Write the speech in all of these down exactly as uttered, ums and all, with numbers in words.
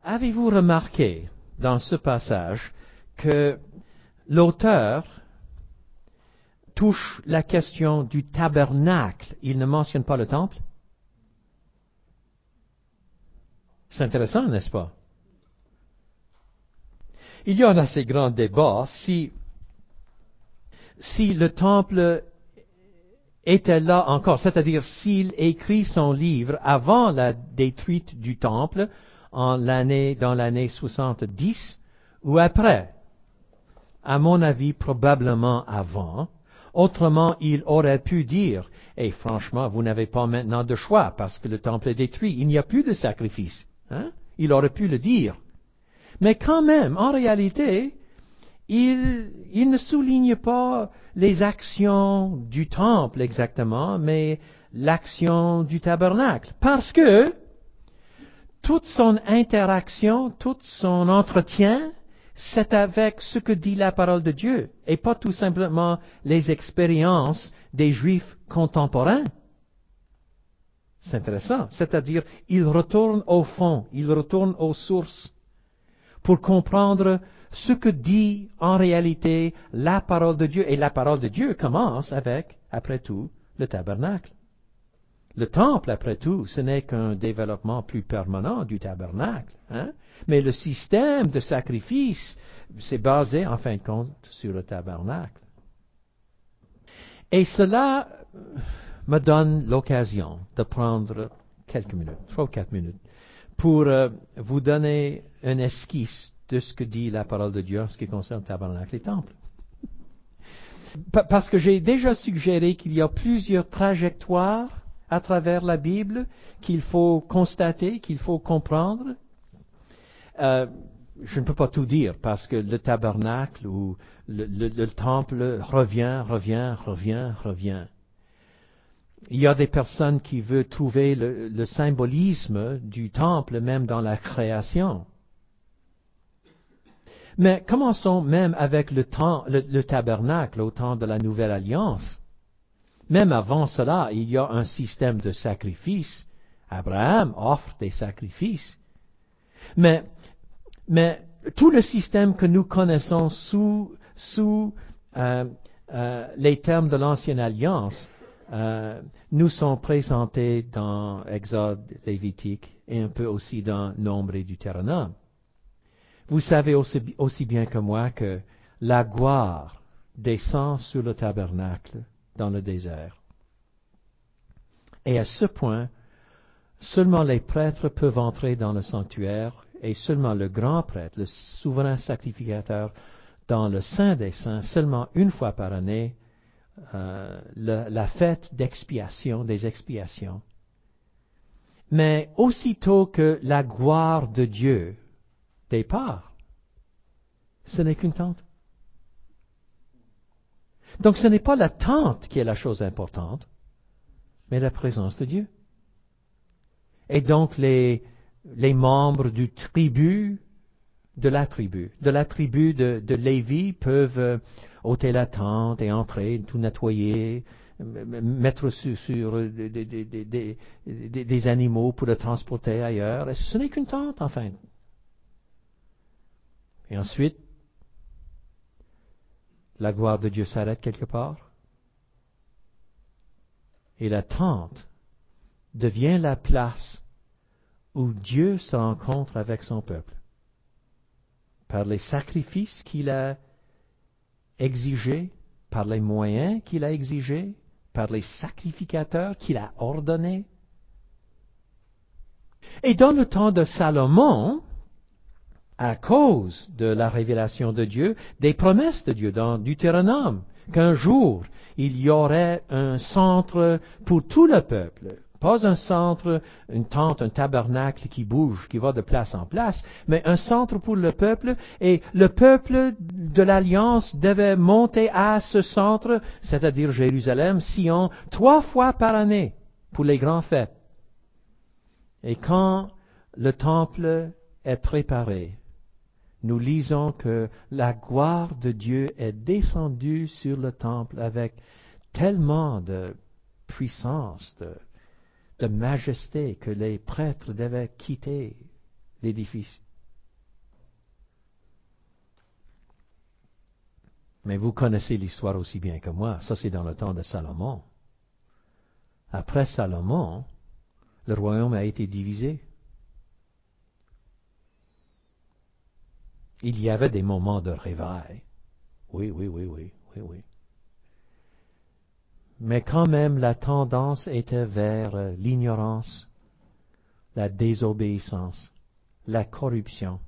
avez-vous remarqué dans ce passage que l'auteur touche la question du tabernacle? Il ne mentionne pas le temple. C'est intéressant, n'est-ce pas? Il y a un assez grand débat si, si le temple était là encore, c'est-à-dire s'il écrit son livre avant la détruite du temple en l'année, dans l'année soixante-dix ou après. À mon avis, probablement avant. Autrement, il aurait pu dire, et franchement, vous n'avez pas maintenant de choix parce que le temple est détruit, il n'y a plus de sacrifice. Hein? Il aurait pu le dire. Mais quand même, en réalité, il, il ne souligne pas les actions du temple exactement, mais l'action du tabernacle. Parce que toute son interaction, tout son entretien, c'est avec ce que dit la parole de Dieu, et pas tout simplement les expériences des Juifs contemporains. C'est intéressant. C'est-à-dire, il retourne au fond, il retourne aux sources pour comprendre ce que dit en réalité la parole de Dieu. Et la parole de Dieu commence avec, après tout, le tabernacle. Le temple, après tout, ce n'est qu'un développement plus permanent du tabernacle. Hein? Mais le système de sacrifice, c'est basé, en fin de compte, sur le tabernacle. Et cela me donne l'occasion de prendre quelques minutes, trois ou quatre minutes, pour euh, vous donner un esquisse de ce que dit la parole de Dieu en ce qui concerne le tabernacle et le temple. Parce que j'ai déjà suggéré qu'il y a plusieurs trajectoires à travers la Bible qu'il faut constater, qu'il faut comprendre. Euh, je ne peux pas tout dire parce que le tabernacle ou le, le, le temple revient, revient, revient, revient. Il y a des personnes qui veulent trouver le, le symbolisme du temple même dans la création. Mais commençons même avec le, temps, le, le tabernacle au temps de la Nouvelle Alliance. Même avant cela, il y a un système de sacrifice. Abraham offre des sacrifices. Mais, mais tout le système que nous connaissons sous, sous euh, euh, les termes de l'Ancienne Alliance euh, nous sont présentés dans Exode, Lévitique et un peu aussi dans Nombre et Deutéronome. Vous savez aussi, aussi bien que moi que la gloire descend sur le tabernacle dans le désert. Et à ce point, seulement les prêtres peuvent entrer dans le sanctuaire et seulement le grand prêtre, le souverain sacrificateur, dans le Saint des Saints, seulement une fois par année, euh, le, la fête d'expiation, des expiations. Mais aussitôt que la gloire de Dieu départ, ce n'est qu'une tente. Donc ce n'est pas la tente qui est la chose importante, mais la présence de Dieu. Et donc les, les membres du tribu, de la tribu, de la tribu de, de Lévi peuvent euh, ôter la tente et entrer, tout nettoyer, mettre sur, sur des, des, des, des, des, des animaux pour le transporter ailleurs. Et ce n'est qu'une tente, enfin. Et ensuite, la gloire de Dieu s'arrête quelque part. Et la tente devient la place où Dieu se rencontre avec son peuple. Par les sacrifices qu'il a exigés, par les moyens qu'il a exigés, par les sacrificateurs qu'il a ordonnés. Et dans le temps de Salomon, à cause de la révélation de Dieu, des promesses de Dieu dans Deutéronome, qu'un jour il y aurait un centre pour tout le peuple. Pas un centre, une tente, un tabernacle qui bouge, qui va de place en place, mais un centre pour le peuple, et le peuple de l'Alliance devait monter à ce centre, c'est-à-dire Jérusalem, Sion, trois fois par année pour les grandes fêtes. Et quand le temple est préparé, nous lisons que la gloire de Dieu est descendue sur le temple avec tellement de puissance, de de majesté que les prêtres devaient quitter l'édifice Mais vous connaissez l'histoire aussi bien que moi. Ça, c'est dans le temps de Salomon. Après Salomon, le royaume a été divisé. Il y avait des moments de réveil. Oui, oui, oui, oui, oui, oui. Mais quand même, la tendance était vers l'ignorance, la désobéissance, la corruption.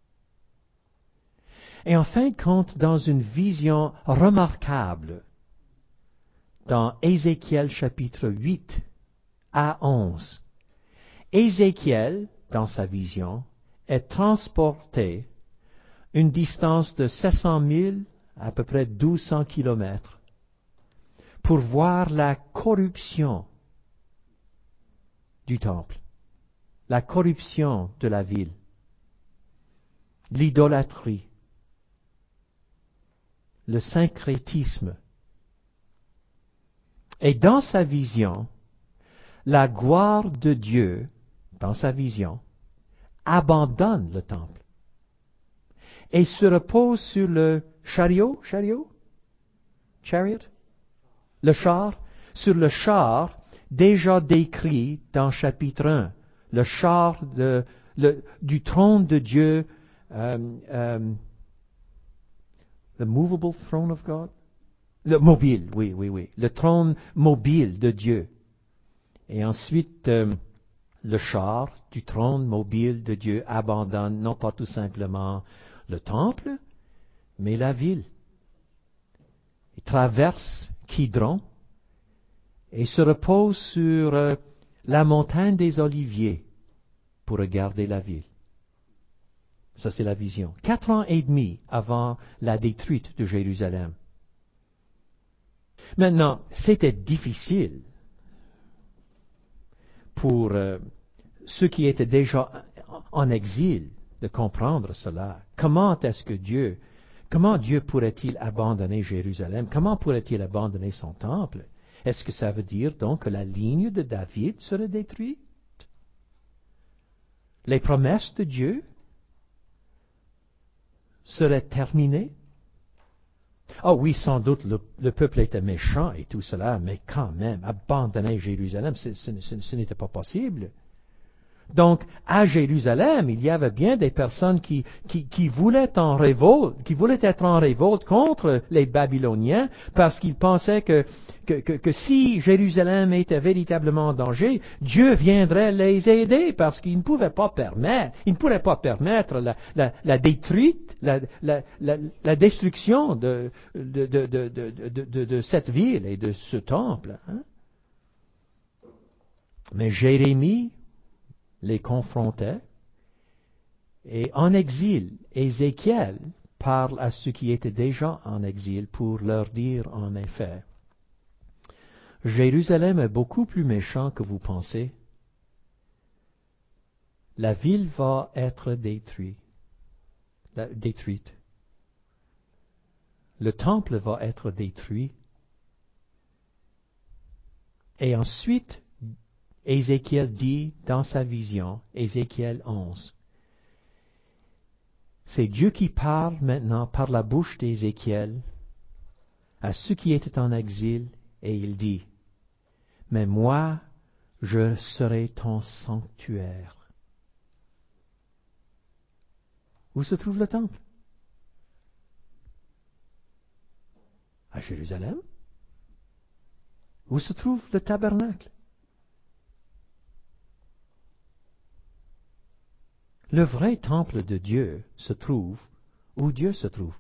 Et en fin de compte, dans une vision remarquable, dans Ézéchiel chapitre huit à onze, Ézéchiel, dans sa vision, est transporté une distance de sept cent mille, à peu près douze cents kilomètres, pour voir la corruption du temple, la corruption de la ville, l'idolâtrie, le syncrétisme. Et dans sa vision, la gloire de Dieu, dans sa vision, abandonne le temple et se repose sur le chariot, chariot, chariot, le char, sur le char déjà décrit dans chapitre un, le char de, le, du trône de Dieu, um, um, the movable throne of God, le mobile, oui, oui, oui, le trône mobile de Dieu. Et ensuite, um, le char du trône mobile de Dieu abandonne non pas tout simplement le temple, mais la ville. Il traverse Kidron et se repose sur euh, la montagne des Oliviers pour regarder la ville. Ça, c'est la vision. Quatre ans et demi avant la détruite de Jérusalem. Maintenant, c'était difficile pour euh, ceux qui étaient déjà en exil de comprendre cela. Comment est-ce que Dieu, comment Dieu pourrait-il abandonner Jérusalem? Comment pourrait-il abandonner son temple? Est-ce que ça veut dire donc que la ligne de David serait détruite? Les promesses de Dieu seraient terminées? Oh oui, sans doute, le, le peuple était méchant et tout cela, mais quand même, abandonner Jérusalem, ce, ce, ce, ce n'était pas possible. Donc, à Jérusalem, il y avait bien des personnes qui, qui, qui voulaient en révolte, qui voulaient être en révolte contre les Babyloniens, parce qu'ils pensaient que, que, que, que si Jérusalem était véritablement en danger, Dieu viendrait les aider, parce qu'il ne pouvait pas permettre, il ne pourrait pas permettre la, la, la détruite, la, la, la, la destruction de, de, de, de, de, de, de cette ville et de ce temple. Hein? Mais Jérémie les confrontait, et en exil, Ézéchiel parle à ceux qui étaient déjà en exil pour leur dire en effet, Jérusalem est beaucoup plus méchant que vous pensez. La ville va être détruite. détruite. Le temple va être détruit. Et ensuite, Ézéchiel dit dans sa vision, Ézéchiel onze, c'est Dieu qui parle maintenant par la bouche d'Ézéchiel à ceux qui étaient en exil, et il dit, mais moi, je serai ton sanctuaire. Où se trouve le temple? À Jérusalem? Où se trouve le tabernacle? Le vrai temple de Dieu se trouve où Dieu se trouve.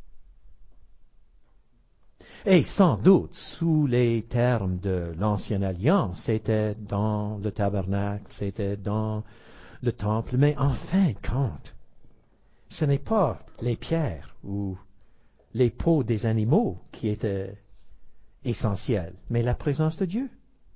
Et sans doute, sous les termes de l'Ancienne Alliance, c'était dans le tabernacle, c'était dans le temple, mais en fin de compte, ce n'est pas les pierres ou les peaux des animaux qui étaient essentiels, mais la présence de Dieu.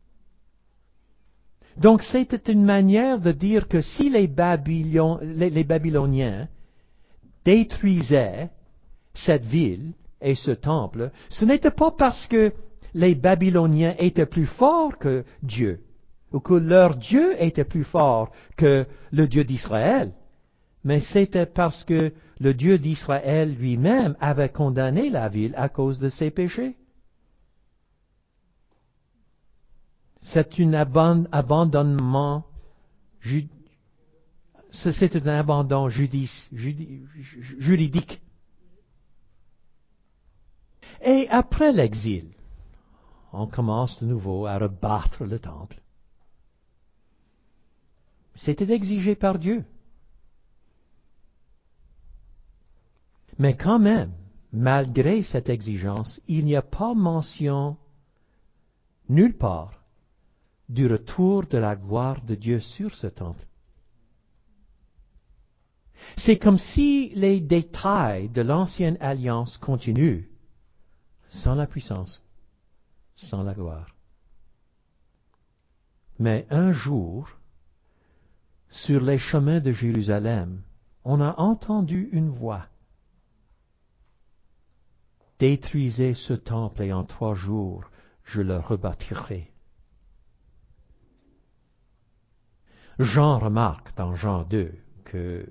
Donc c'était une manière de dire que si les, Babylon, les, les Babyloniens détruisaient cette ville et ce temple, ce n'était pas parce que les Babyloniens étaient plus forts que Dieu, ou que leur Dieu était plus fort que le Dieu d'Israël, mais c'était parce que le Dieu d'Israël lui-même avait condamné la ville à cause de ses péchés. C'est un aban- abandonnement, ju- c'est un abandon judice- judi- ju- juridique. Et après l'exil, on commence de nouveau à rebattre le temple. C'était exigé par Dieu. Mais quand même, malgré cette exigence, il n'y a pas mention nulle part du retour de la gloire de Dieu sur ce temple. C'est comme si les détails de l'ancienne alliance continuent sans la puissance, sans la gloire. Mais un jour, sur les chemins de Jérusalem, on a entendu une voix. Détruisez ce temple et en trois jours, je le rebâtirai. Jean remarque dans Jean deux que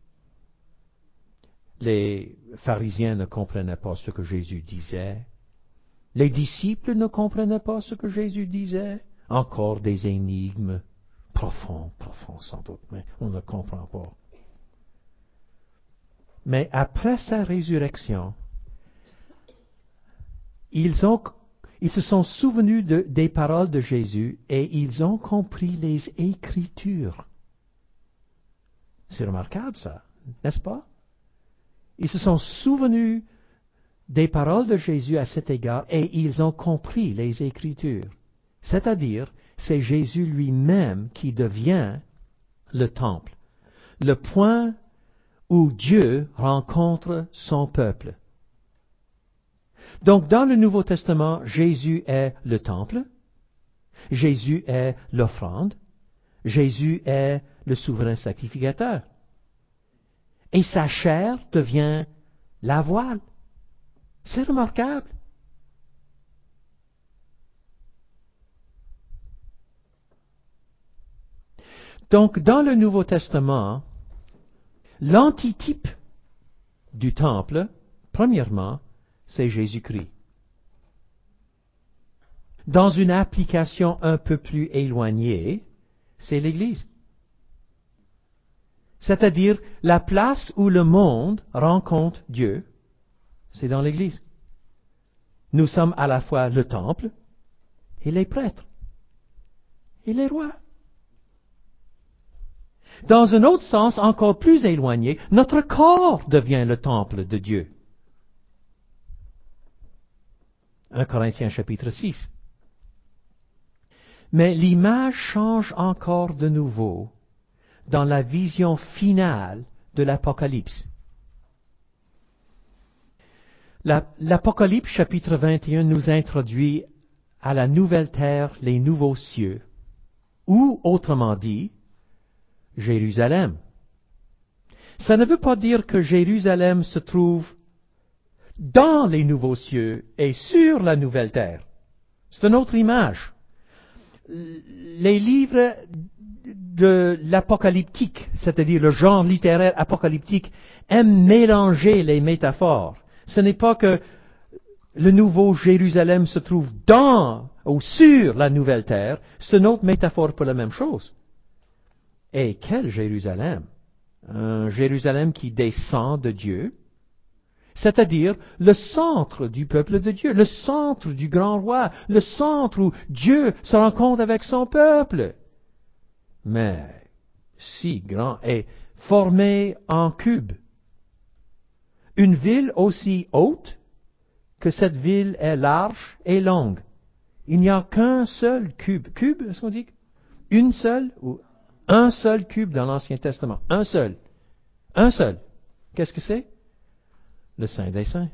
les pharisiens ne comprenaient pas ce que Jésus disait. Les disciples ne comprenaient pas ce que Jésus disait. Encore des énigmes profondes, profondes sans doute, mais on ne comprend pas. Mais après sa résurrection, ils, ont, ils se sont souvenus de, des paroles de Jésus et ils ont compris les Écritures. C'est remarquable ça, n'est-ce pas? Ils se sont souvenus des paroles de Jésus à cet égard et ils ont compris les Écritures. C'est-à-dire, c'est Jésus lui-même qui devient le temple, le point où Dieu rencontre son peuple. Donc, dans le Nouveau Testament, Jésus est le temple, Jésus est l'offrande, Jésus est le souverain sacrificateur. Et sa chair devient la voile. C'est remarquable. Donc, dans le Nouveau Testament, l'antitype du temple, premièrement, c'est Jésus-Christ. Dans une application un peu plus éloignée, c'est l'Église. C'est-à-dire la place où le monde rencontre Dieu, c'est dans l'Église. Nous sommes à la fois le temple et les prêtres et les rois. Dans un autre sens encore plus éloigné, notre corps devient le temple de Dieu. un Corinthiens chapitre six. Mais l'image change encore de nouveau dans la vision finale de l'Apocalypse. La, L'Apocalypse chapitre vingt et un nous introduit à la nouvelle terre, les nouveaux cieux, ou autrement dit, Jérusalem. Ça ne veut pas dire que Jérusalem se trouve dans les nouveaux cieux et sur la nouvelle terre. C'est une autre image. Les livres de l'apocalyptique, c'est-à-dire le genre littéraire apocalyptique, aiment mélanger les métaphores. Ce n'est pas que le nouveau Jérusalem se trouve dans ou sur la nouvelle terre, c'est une autre métaphore pour la même chose. Et quel Jérusalem? Un Jérusalem qui descend de Dieu, c'est-à-dire le centre du peuple de Dieu, le centre du grand roi, le centre où Dieu se rencontre avec son peuple. Mais si grand et formé en cube. Une ville aussi haute que cette ville est large et longue. Il n'y a qu'un seul cube. Cube, est-ce qu'on dit? Une seule ou un seul cube dans l'Ancien Testament. Un seul. Un seul. Qu'est-ce que c'est? Le Saint des Saints.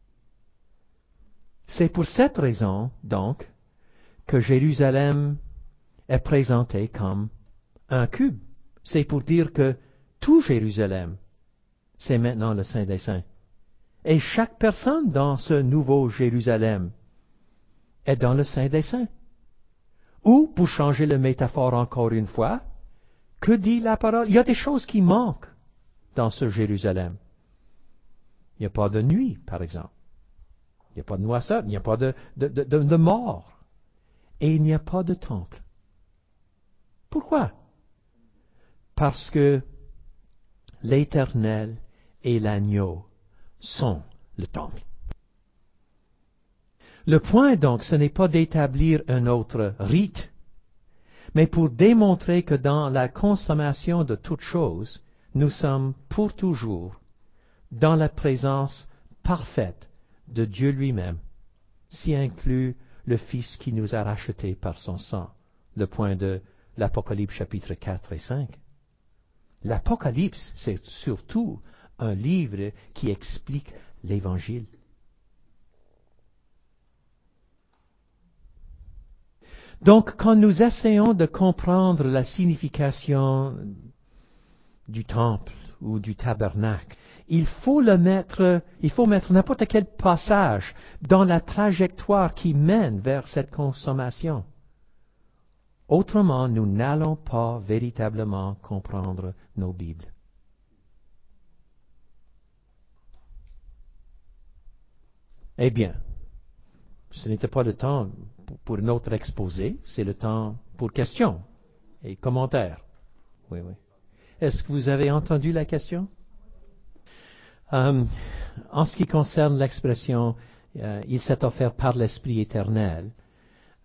C'est pour cette raison, donc, que Jérusalem est présenté comme un cube. C'est pour dire que tout Jérusalem, c'est maintenant le Saint des Saints. Et chaque personne dans ce nouveau Jérusalem est dans le Saint des Saints. Ou, pour changer la métaphore encore une fois, que dit la parole? Il y a des choses qui manquent dans ce Jérusalem. Il n'y a pas de nuit, par exemple. Il n'y a pas de noirceur, il n'y a pas de, de, de, de mort. Et il n'y a pas de temple. Pourquoi? Parce que l'Éternel et l'agneau sont le temple. Le point donc, ce n'est pas d'établir un autre rite, mais pour démontrer que dans la consommation de toutes choses, nous sommes pour toujours dans la présence parfaite de Dieu lui-même, s'y inclut le Fils qui nous a rachetés par son sang, le point de l'Apocalypse chapitre quatre et cinq. L'Apocalypse, c'est surtout un livre qui explique l'Évangile. Donc, quand nous essayons de comprendre la signification du temple ou du tabernacle, il faut le mettre, il faut mettre n'importe quel passage dans la trajectoire qui mène vers cette consommation. Autrement, nous n'allons pas véritablement comprendre nos Bibles. Eh bien, ce n'était pas le temps pour notre exposé, c'est le temps pour questions et commentaires. Oui, oui. Est-ce que vous avez entendu la question? Euh, en ce qui concerne l'expression euh, « il s'est offert par l'Esprit éternel euh, »,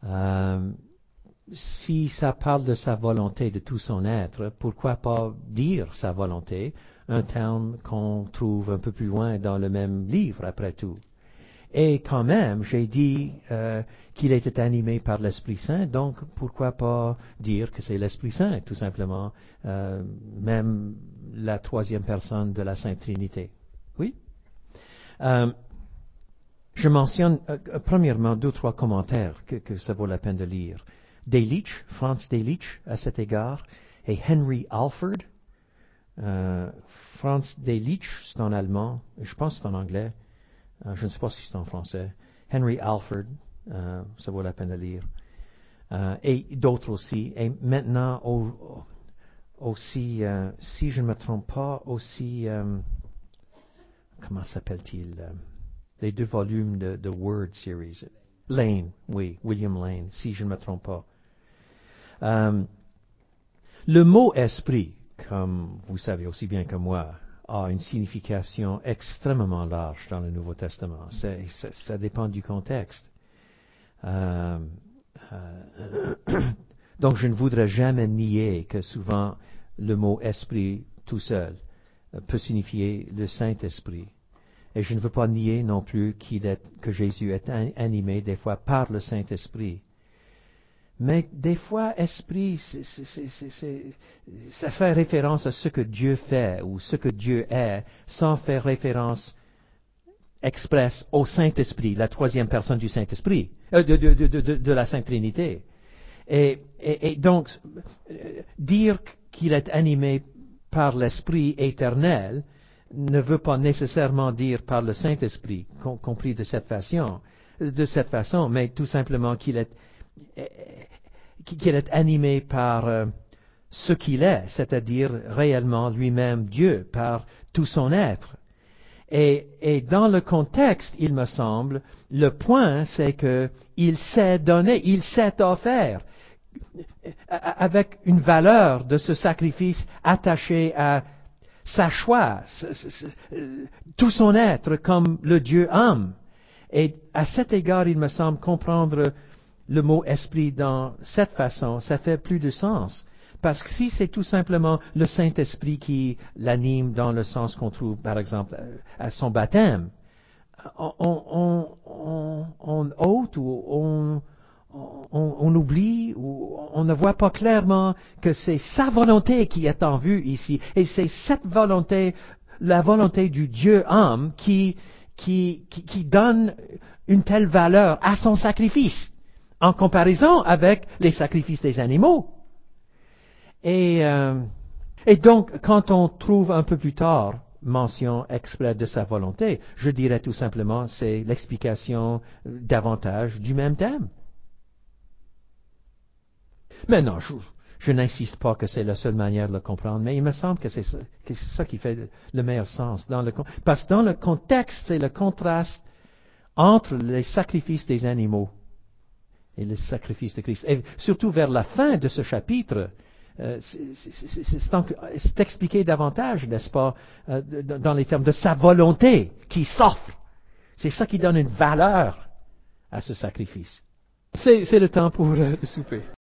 si ça parle de sa volonté, de tout son être, pourquoi pas dire sa volonté, un terme qu'on trouve un peu plus loin dans le même livre, après tout. Et quand même, j'ai dit euh, qu'il était animé par l'Esprit Saint, donc pourquoi pas dire que c'est l'Esprit Saint, tout simplement, euh, même la troisième personne de la Sainte Trinité. Oui? Euh, je mentionne euh, premièrement deux ou trois commentaires que, que ça vaut la peine de lire. Delitzsch, Franz Delitzsch à cet égard, et Henry Alford. Euh, Franz Delitzsch, c'est en allemand, je pense que c'est en anglais. Uh, je ne sais pas si c'est en français. Henry Alford, uh, ça vaut la peine de lire. Uh, et d'autres aussi. Et maintenant, au, aussi, uh, si je ne me trompe pas, aussi, um, comment s'appelle-t-il? Uh, les deux volumes de, de Word Series. Lane, oui, William Lane, si je ne me trompe pas. Um, le mot esprit, comme vous savez aussi bien que moi, a une signification extrêmement large dans le Nouveau Testament. C'est, ça, ça dépend du contexte. Euh, euh, donc je ne voudrais jamais nier que souvent le mot esprit tout seul peut signifier le Saint-Esprit. Et je ne veux pas nier non plus qu'il est, que Jésus est animé des fois par le Saint-Esprit. Mais des fois, esprit, c'est, c'est, c'est, c'est, ça fait référence à ce que Dieu fait ou ce que Dieu est, sans faire référence expresse au Saint-Esprit, la troisième personne du Saint-Esprit, euh, de, de, de, de, de la Sainte Trinité. Et, et, et donc, dire qu'il est animé par l'Esprit éternel ne veut pas nécessairement dire par le Saint-Esprit, compris de cette façon, de cette façon, mais tout simplement qu'il est qu'il est animé par euh, ce qu'il est, c'est-à-dire réellement lui-même Dieu, par tout son être. Et, et dans le contexte, il me semble, le point, c'est que il s'est donné, il s'est offert, avec une valeur de ce sacrifice attaché à sa choix, tout son être comme le Dieu homme. Et à cet égard, il me semble comprendre le mot esprit dans cette façon, ça fait plus de sens. Parce que si c'est tout simplement le Saint-Esprit qui l'anime dans le sens qu'on trouve, par exemple, à son baptême, on, on, on, on ôte ou on, on, on oublie ou on ne voit pas clairement que c'est sa volonté qui est en vue ici. Et c'est cette volonté, la volonté du Dieu homme qui, qui, qui, qui donne une telle valeur à son sacrifice, en comparaison avec les sacrifices des animaux. Et, euh, et donc, quand on trouve un peu plus tard mention exprès de sa volonté, je dirais tout simplement c'est l'explication davantage du même thème. Maintenant, je, Je n'insiste pas que c'est la seule manière de le comprendre, mais il me semble que c'est ça, que c'est ça qui fait le meilleur sens. Dans le, parce que dans le contexte, c'est le contraste entre les sacrifices des animaux et le sacrifice de Christ. Et surtout vers la fin de ce chapitre, euh, c'est, c'est, c'est, c'est expliqué davantage, n'est-ce pas, euh, dans les termes de sa volonté qui s'offre. C'est ça qui donne une valeur à ce sacrifice. C'est, c'est le temps pour euh, le souper.